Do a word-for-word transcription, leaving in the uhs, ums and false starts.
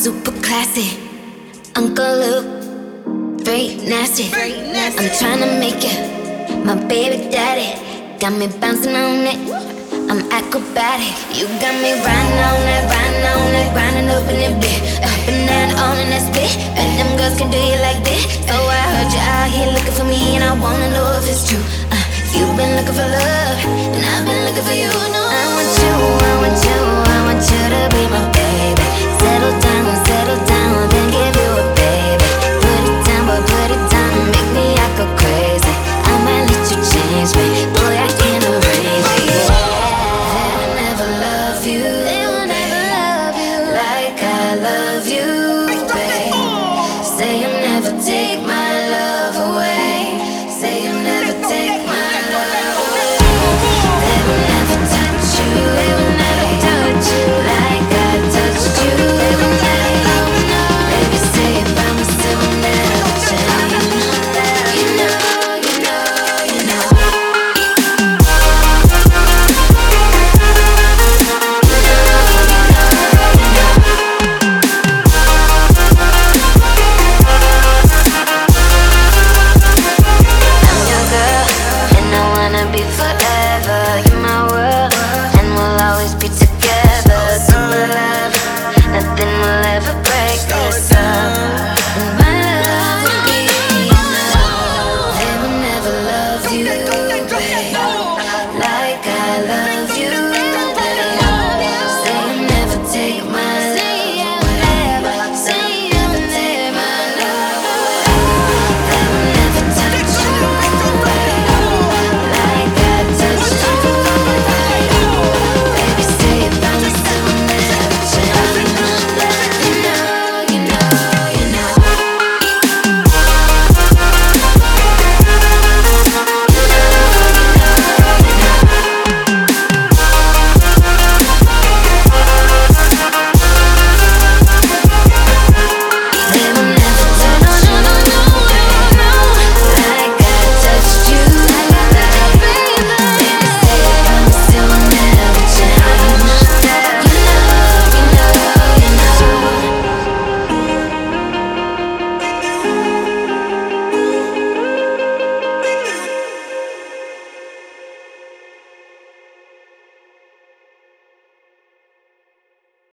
super classy. Uncle Luke, very nasty. I'm tryna make you my baby daddy. Got me bouncing on it, I'm acrobatic. You got me riding on that, riding on that, grinding up in that bit, up and down on in that spit. And them girls can do you like this. So I heard you out here looking for me, and I wanna know if it's true. Uh, you've been looking for love, and I've been looking for you. No, I want you, I want you, I want you to be my baby. Settle down, settle down, then give you a baby. Put it down, boy, put it down, make me act go crazy. I might let you change me, boy, I can't arrange it. They'll never love you, they will never love you like I love you.